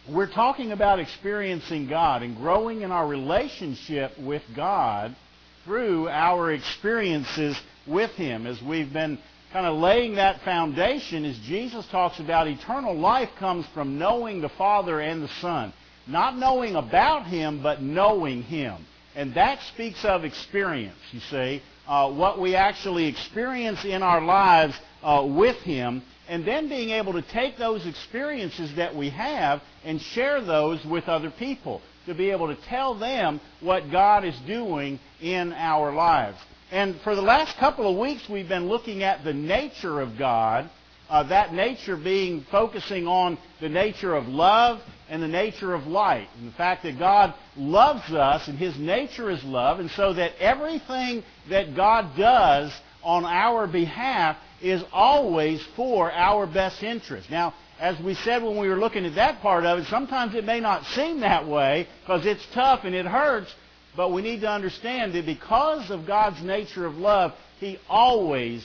we're talking about experiencing God and growing in our relationship with God through our experiences with Him. As we've been kind of laying that foundation, as Jesus talks about eternal life comes from knowing the Father and the Son. Not knowing about Him, but knowing Him. And that speaks of experience, you see. What we actually experience in our lives with Him, and then being able to take those experiences that we have and share those with other people, to be able to tell them what God is doing in our lives. And for the last couple of weeks, we've been looking at the nature of God, that nature being focusing on the nature of love and the nature of light. And the fact that God loves us and His nature is love, and so that everything that God does on our behalf is always for our best interest. Now, as we said when we were looking at that part of it, sometimes it may not seem that way because it's tough and it hurts, but we need to understand that because of God's nature of love, He always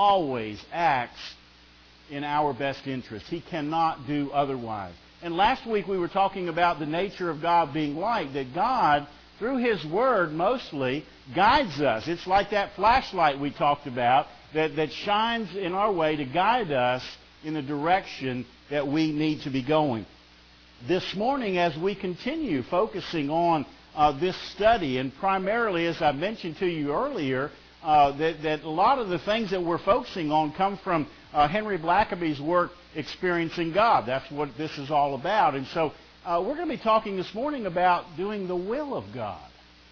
acts in our best interest. He cannot do otherwise. And last week we were talking about the nature of God being light, that God, through His Word mostly, guides us. It's like that flashlight we talked about that shines in our way to guide us in the direction that we need to be going. This morning, as we continue focusing on this study, and primarily, as I mentioned to you earlier, that a lot of the things that we're focusing on come from Henry Blackaby's work, Experiencing God. That's what this is all about. And so we're going to be talking this morning about doing the will of God.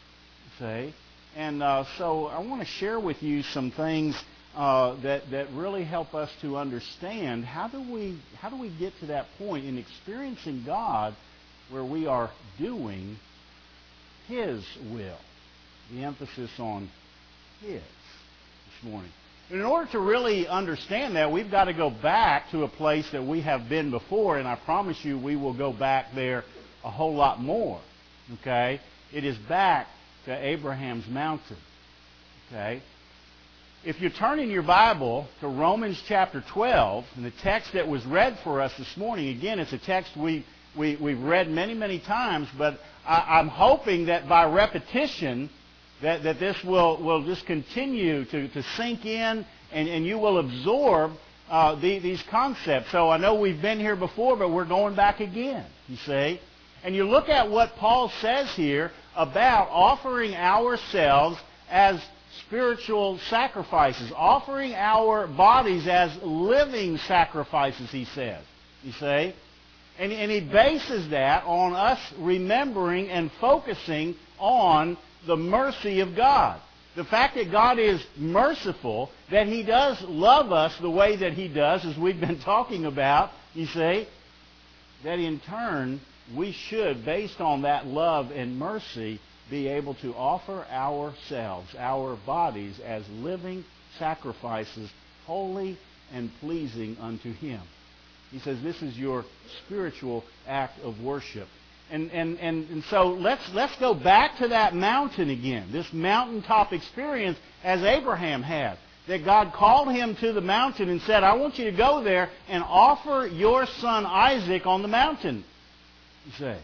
See? And so I want to share with you some things that really help us to understand how do we get to that point in experiencing God where we are doing His will. The emphasis on His this morning. In order to really understand that, we've got to go back to a place that we have been before, and I promise you we will go back there a whole lot more. Okay? It is back to Abraham's mountain. Okay? If you turn in your Bible to Romans chapter 12, and the text that was read for us this morning, again, it's a text we've read many, many times, but I'm hoping that by repetition that this will just continue to sink in, and you will absorb these concepts. So I know we've been here before, but we're going back again, you see. And you look at what Paul says here about offering ourselves as spiritual sacrifices, offering our bodies as living sacrifices, he says, you see. And he bases that on us remembering and focusing on the mercy of God. The fact that God is merciful, that He does love us the way that He does, as we've been talking about, you see, that in turn we should, based on that love and mercy, be able to offer ourselves, our bodies, as living sacrifices, holy and pleasing unto Him. He says this is your spiritual act of worship. And so let's go back to that mountain again, this mountaintop experience as Abraham had. That God called him to the mountain and said, I want you to go there and offer your son Isaac on the mountain, you say.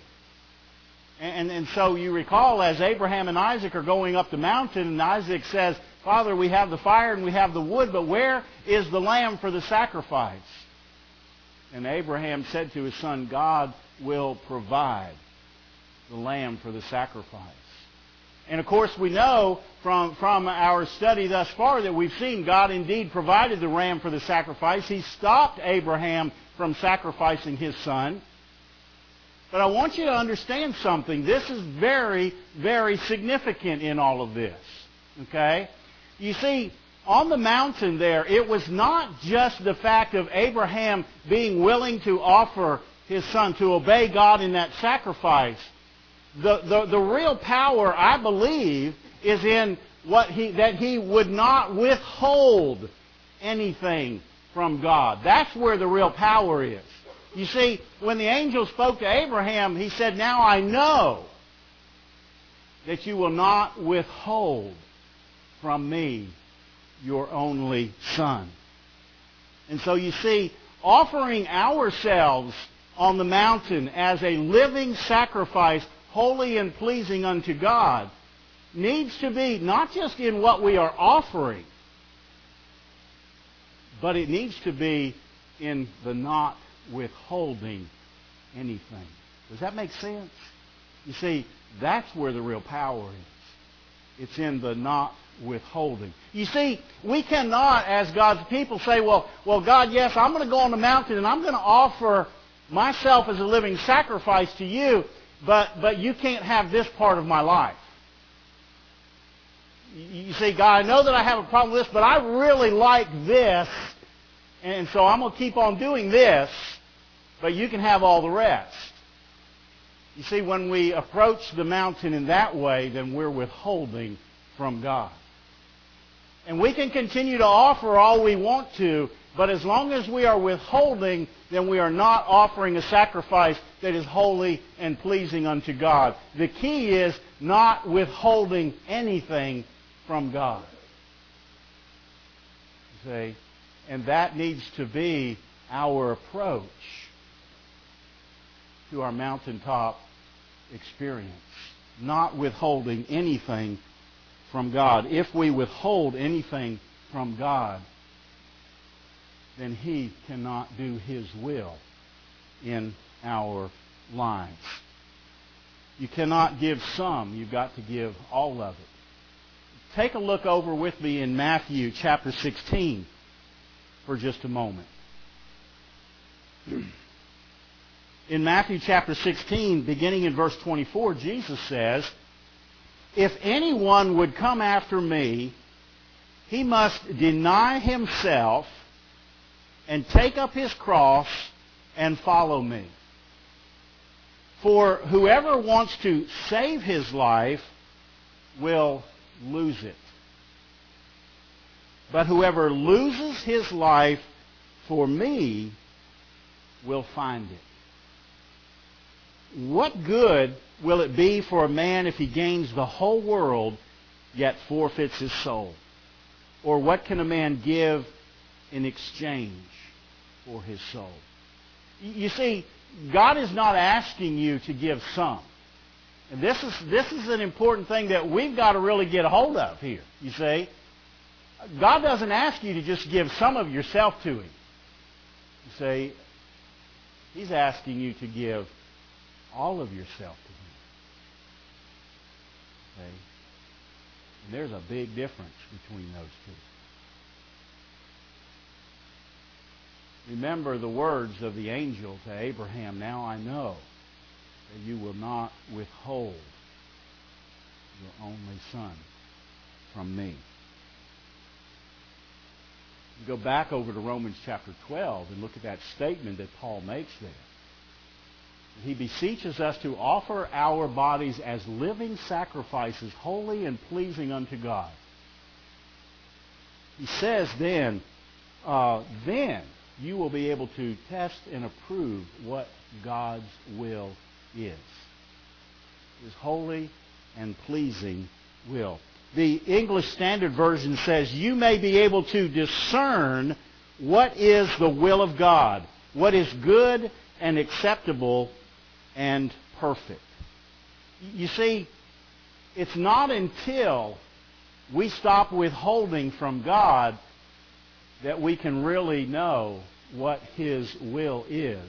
And so you recall as Abraham and Isaac are going up the mountain, and Isaac says, Father, we have the fire and we have the wood, but where is the lamb for the sacrifice? And Abraham said to his son, God will provide the lamb for the sacrifice. And of course we know from our study thus far that we've seen God indeed provided the ram for the sacrifice. He stopped Abraham from sacrificing his son. But I want you to understand something. This is very, very significant in all of this. Okay? You see, on the mountain there, it was not just the fact of Abraham being willing to offer his son, to obey God in that sacrifice. The real power, I believe, is in that he would not withhold anything from God. That's where the real power is. You see, when the angel spoke to Abraham, he said, now I know that you will not withhold from me your only son. And so you see, offering ourselves on the mountain as a living sacrifice, holy and pleasing unto God, needs to be not just in what we are offering, but it needs to be in the not withholding anything. Does that make sense? You see, that's where the real power is. It's in the not withholding. You see, we cannot, as God's people, say, well, God, yes, I'm going to go on the mountain and I'm going to offer myself as a living sacrifice to you, but you can't have this part of my life. You see, God, I know that I have a problem with this, but I really like this, and so I'm going to keep on doing this, but you can have all the rest. You see, when we approach the mountain in that way, then we're withholding from God. And we can continue to offer all we want to, but as long as we are withholding, then we are not offering a sacrifice that is holy and pleasing unto God. The key is not withholding anything from God. You see? And that needs to be our approach to our mountaintop experience. Not withholding anything from God. If we withhold anything from God, then He cannot do His will in our lives. You cannot give some. You've got to give all of it. Take a look over with me in Matthew chapter 16 for just a moment. In Matthew chapter 16, beginning in verse 24, Jesus says, "If anyone would come after me, he must deny himself and take up his cross and follow me. For whoever wants to save his life will lose it. But whoever loses his life for me will find it. What good will it be for a man if he gains the whole world yet forfeits his soul? Or what can a man give in exchange for his soul?" You see, God is not asking you to give some. And this is an important thing that we've got to really get a hold of here, you see. God doesn't ask you to just give some of yourself to Him. You see, He's asking you to give all of yourself to Him. Okay? And there's a big difference between those two. Remember the words of the angel to Abraham, "Now I know that you will not withhold your only son from me." You go back over to Romans chapter 12 and look at that statement that Paul makes there. He beseeches us to offer our bodies as living sacrifices, holy and pleasing unto God. He says then you will be able to test and approve what God's will is. His holy and pleasing will. The English Standard Version says, "You may be able to discern what is the will of God, what is good and acceptable and perfect." You see, it's not until we stop withholding from God that we can really know what His will is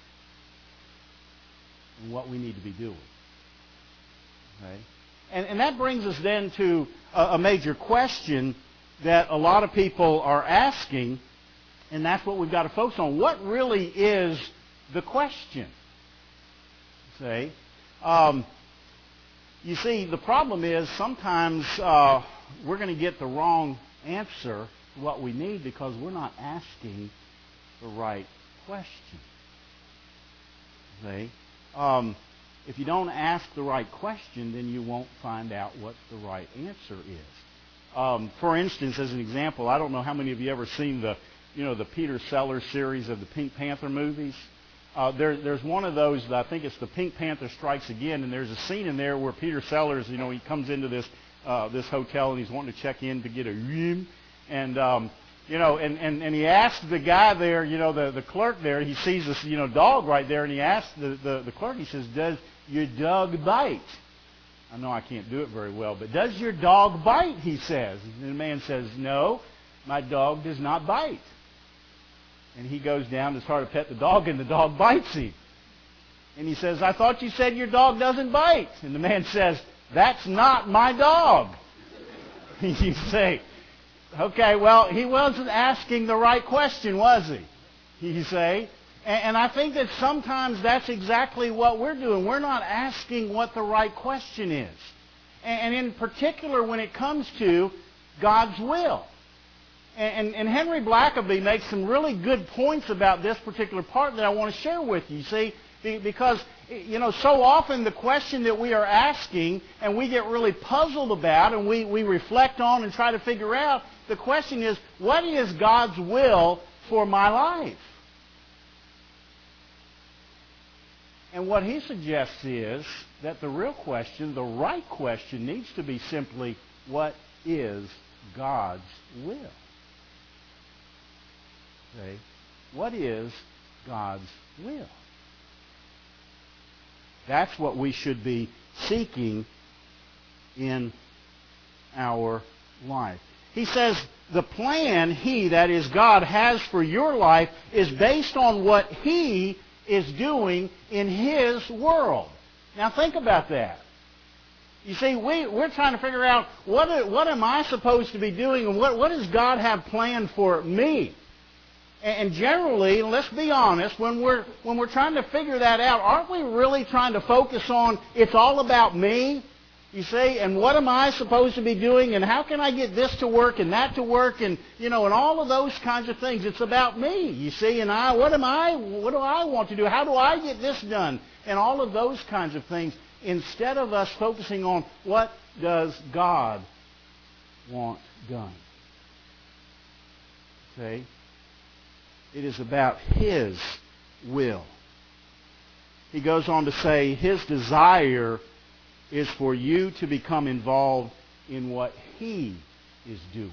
and what we need to be doing. Okay? And that brings us then to a major question that a lot of people are asking, and that's what we've got to focus on. What really is the question? See? You see, the problem is sometimes we're going to get the wrong answer to what we need because we're not asking the right question. See? If you don't ask the right question, then you won't find out what the right answer is. For instance, as an example, I don't know how many of you ever seen the Peter Sellers series of the Pink Panther movies. There's one of those that I think it's the Pink Panther Strikes Again, and there's a scene in there where Peter Sellers, he comes into this hotel and he's wanting to check in to get a room, and and he asked the guy there, the clerk there, he sees this, dog right there, and he asks the clerk, he says, does your dog bite? I know I can't do it very well, but does your dog bite, he says. And the man says, no, my dog does not bite. And he goes down to try to pet the dog, and the dog bites him. And he says, I thought you said your dog doesn't bite. And the man says, that's not my dog. You say, okay, well, he wasn't asking the right question, was he? You say. And I think that sometimes that's exactly what we're doing. We're not asking what the right question is. And in particular, when it comes to God's will. And Henry Blackaby makes some really good points about this particular part that I want to share with you. See, because, so often the question that we are asking and we get really puzzled about and we reflect on and try to figure out, the question is, what is God's will for my life? And what he suggests is that the real question, the right question, needs to be simply, what is God's will? Okay? What is God's will? That's what we should be seeking in our life. He says the plan He, that is God, has for your life is based on what He is doing in His world. Now think about that. You see, we're trying to figure out what am I supposed to be doing and what does God have planned for me? And generally, let's be honest, when we're trying to figure that out, aren't we really trying to focus on it's all about me? You see, and what am I supposed to be doing, and how can I get this to work and that to work, and and all of those kinds of things. It's about me, you see, and what do I want to do? How do I get this done? And all of those kinds of things, instead of us focusing on what does God want done. See? It is about His will. He goes on to say His desire is for you to become involved in what He is doing.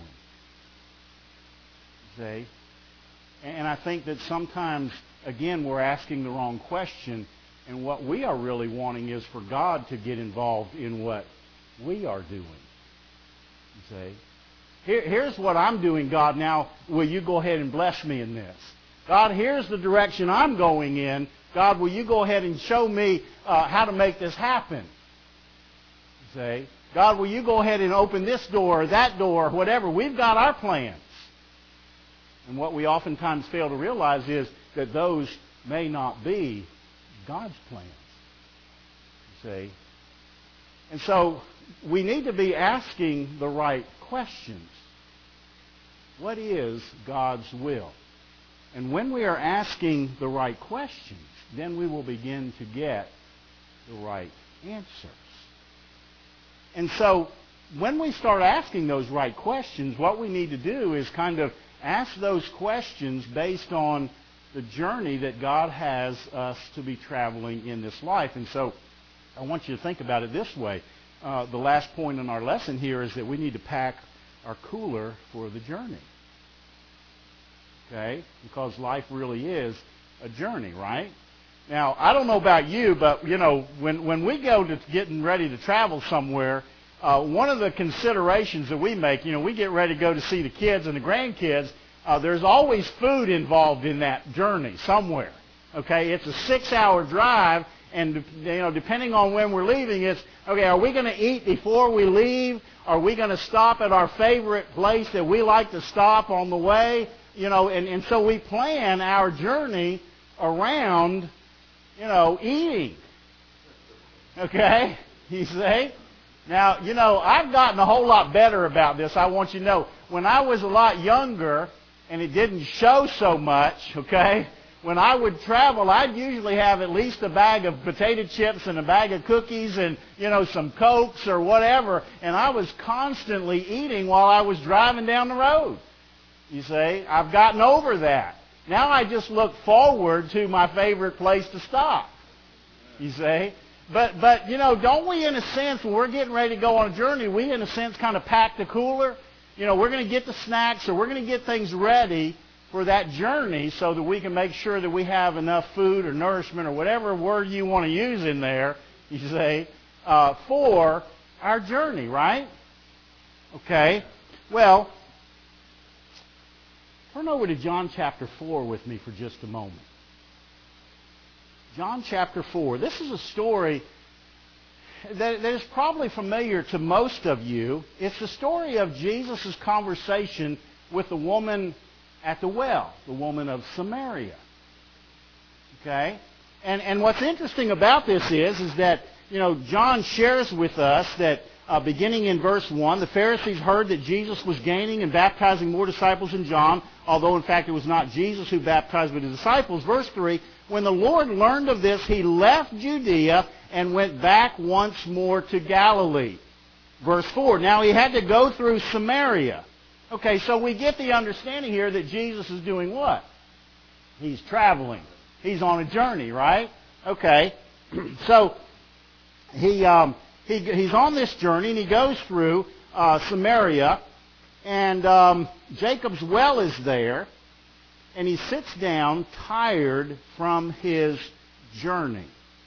See? And I think that sometimes, again, we're asking the wrong question, and what we are really wanting is for God to get involved in what we are doing. See? Here's what I'm doing, God. Now, will you go ahead and bless me in this? God, here's the direction I'm going in. God, will you go ahead and show me how to make this happen? Say, God, will you go ahead and open this door or that door or whatever? We've got our plans. And what we oftentimes fail to realize is that those may not be God's plans. See? And so we need to be asking the right questions. What is God's will? And when we are asking the right questions, then we will begin to get the right answers. And so when we start asking those right questions, what we need to do is kind of ask those questions based on the journey that God has us to be traveling in this life. And so I want you to think about it this way. The last point in our lesson here is that we need to pack our cooler for the journey. Okay? Because life really is a journey, right? Now, I don't know about you, but, when we go to getting ready to travel somewhere, one of the considerations that we make, we get ready to go to see the kids and the grandkids, there's always food involved in that journey somewhere. Okay? It's a 6-hour drive, and, depending on when we're leaving, it's, okay, are we going to eat before we leave? Are we going to stop at our favorite place that we like to stop on the way? And so we plan our journey around, eating. Okay? You see? Now, I've gotten a whole lot better about this. I want you to know. When I was a lot younger, and it didn't show so much, okay, when I would travel, I'd usually have at least a bag of potato chips and a bag of cookies and, some Cokes or whatever. And I was constantly eating while I was driving down the road. You see? I've gotten over that. Now I just look forward to my favorite place to stop. You see? But don't we, in a sense, when we're getting ready to go on a journey, we, in a sense, kind of pack the cooler? we're going to get the snacks or we're going to get things ready for that journey so that we can make sure that we have enough food or nourishment or whatever word you want to use in there, you say, for our journey, right? Okay. Well, turn over to John chapter 4 with me for just a moment. John chapter 4. This is a story that is probably familiar to most of you. It's the story of Jesus' conversation with the woman at the well, the woman of Samaria. Okay? And what's interesting about this is that, John shares with us that beginning in verse 1, the Pharisees heard that Jesus was gaining and baptizing more disciples than John, although in fact it was not Jesus who baptized but his disciples. Verse 3, when the Lord learned of this, he left Judea and went back once more to Galilee. Verse 4, now he had to go through Samaria. Okay, so we get the understanding here that Jesus is doing what? He's traveling. He's on a journey, right? Okay, so he's on this journey and he goes through Samaria, and Jacob's well is there, and he sits down tired from his journey.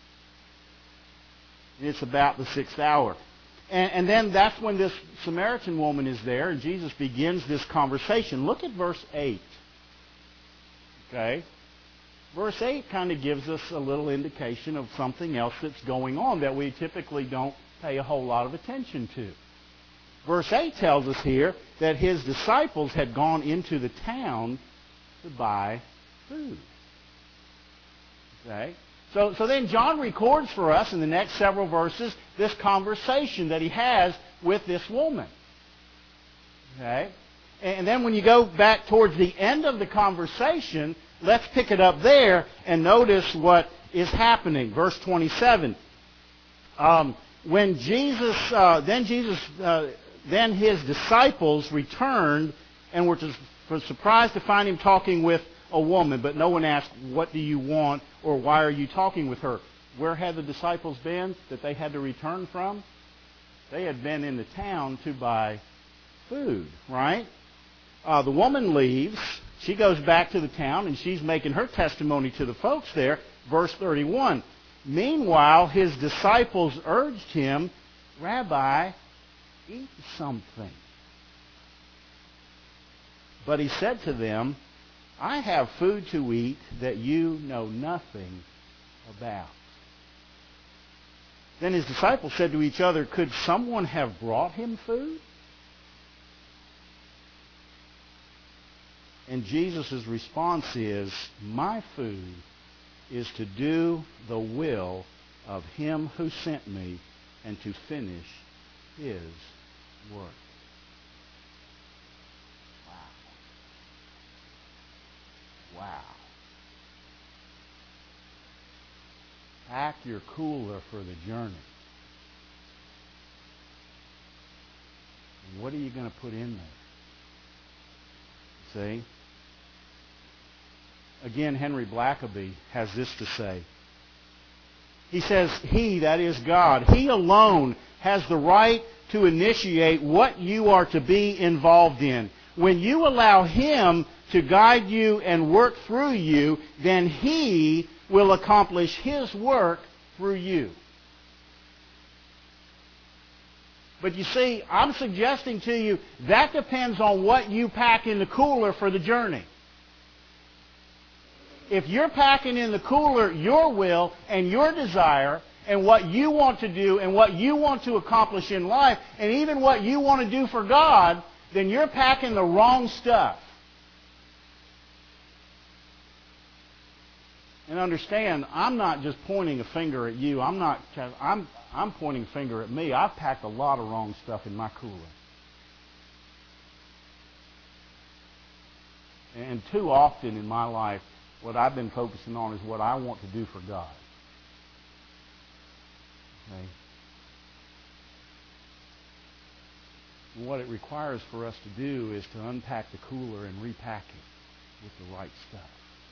And it's about the 6th hour. And then that's when this Samaritan woman is there, and Jesus begins this conversation. Look at verse 8. Okay? Verse 8 kind of gives us a little indication of something else that's going on that we typically don't pay a whole lot of attention to. Verse 8 tells us here that his disciples had gone into the town to buy food. Okay? So then John records for us in the next several verses this conversation that he has with this woman. Okay? And then when you go back towards the end of the conversation, let's pick it up there and notice what is happening. Verse 27. Then his disciples returned and were surprised to find him talking with a woman, but no one asked, what do you want, or why are you talking with her? Where had the disciples been that they had to return from? They had been in the town to buy food, right? The woman leaves. She goes back to the town, and she's making her testimony to the folks there. Verse 31. Meanwhile, his disciples urged him, Rabbi, eat something. But he said to them, I have food to eat that you know nothing about. Then his disciples said to each other, could someone have brought him food? And Jesus' response is, my food is to do the will of him who sent me and to finish his work. Wow. Pack your cooler for the journey. What are you going to put in there? See? Again, Henry Blackaby has this to say. He says, he, that is God, he alone has the right to initiate what you are to be involved in. When you allow him to guide you and work through you, then he will accomplish his work through you. But you see, I'm suggesting to you that depends on what you pack in the cooler for the journey. If you're packing in the cooler your will and your desire and what you want to do and what you want to accomplish in life and even what you want to do for God, then you're packing the wrong stuff. And understand, I'm not just pointing a finger at you. I'm pointing a finger at me. I've packed a lot of wrong stuff in my cooler. And too often in my life, what I've been focusing on is what I want to do for God. Okay? And what it requires for us to do is to unpack the cooler and repack it with the right stuff.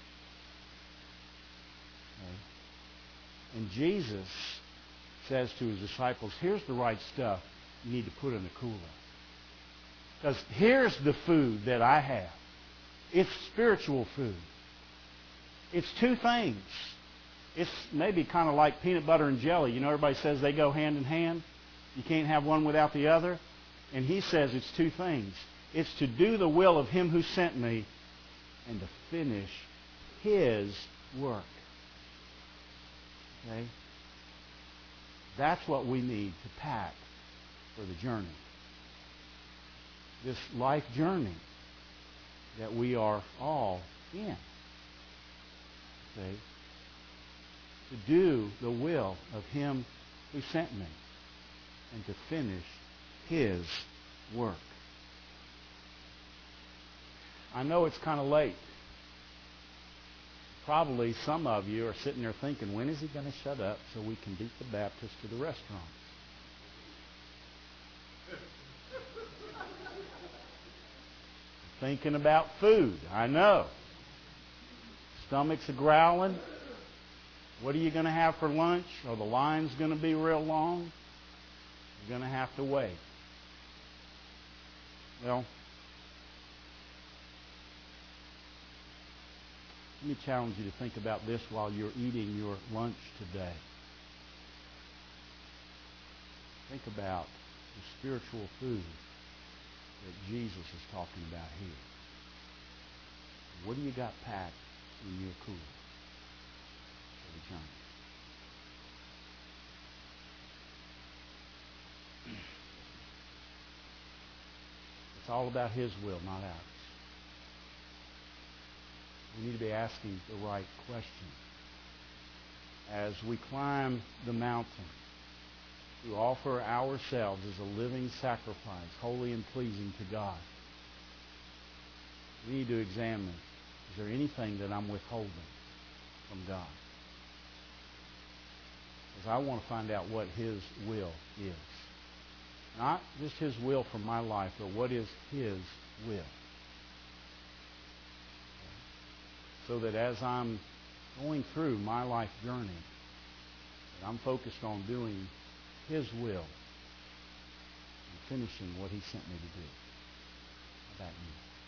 Okay? And Jesus says to his disciples, here's the right stuff you need to put in the cooler. Because here's the food that I have. It's spiritual food. It's two things. It's maybe kind of like peanut butter and jelly. You know, everybody says they go hand in hand. You can't have one without the other. And he says it's two things. It's to do the will of him who sent me and to finish his work. Okay? That's what we need to pack for the journey. This life journey that we are all in. Okay? To do the will of him who sent me and to finish his work. I know it's kind of late. Probably some of you are sitting there thinking, when is he going to shut up so we can beat the Baptist to the restaurant? Thinking about food, I know. Stomachs are growling. What are you going to have for lunch? Are the lines going to be real long? You're going to have to wait. Well, let me challenge you to think about this while you're eating your lunch today. Think about the spiritual food that Jesus is talking about here. What do you got packed in your cooler for the journey? It's all about his will, not ours. We need to be asking the right question. As we climb the mountain, to offer ourselves as a living sacrifice, holy and pleasing to God, we need to examine, is there anything that I'm withholding from God? Because I want to find out what his will is. Not just his will for my life, but what is his will. So that as I'm going through my life journey, that I'm focused on doing his will and finishing what he sent me to do. How about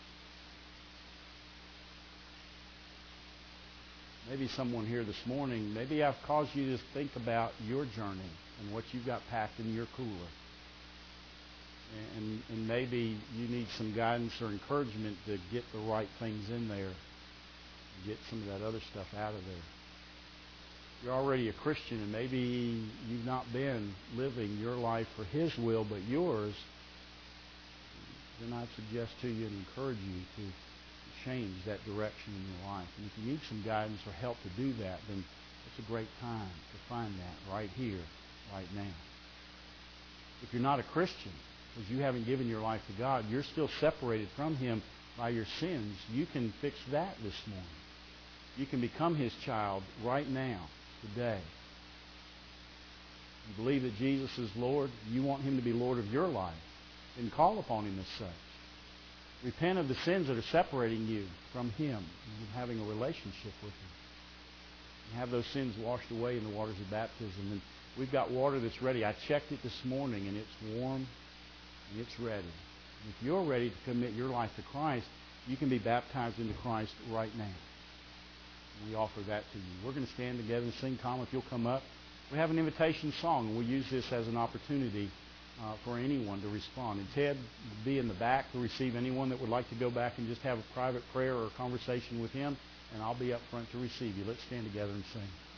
you? Maybe someone here this morning, maybe I've caused you to think about your journey and what you've got packed in your cooler. And maybe you need some guidance or encouragement to get the right things in there and get some of that other stuff out of there. You're already a Christian, and maybe you've not been living your life for his will but yours, then I'd suggest to you and encourage you to change that direction in your life. And if you need some guidance or help to do that, then it's a great time to find that right here, right now. If you're not a Christian, because you haven't given your life to God, you're still separated from him by your sins, you can fix that this morning. You can become his child right now, today. You believe that Jesus is Lord, you want him to be Lord of your life, then call upon him as such. Repent of the sins that are separating you from him and having a relationship with him. And have those sins washed away in the waters of baptism. And we've got water that's ready. I checked it this morning, and it's warm and it's ready. And if you're ready to commit your life to Christ, you can be baptized into Christ right now. And we offer that to you. We're going to stand together and sing. Tom, if you'll come up. We have an invitation song, and we'll use this as an opportunity for anyone to respond. And Ted will be in the back to receive anyone that would like to go back and just have a private prayer or a conversation with him, and I'll be up front to receive you. Let's stand together and sing.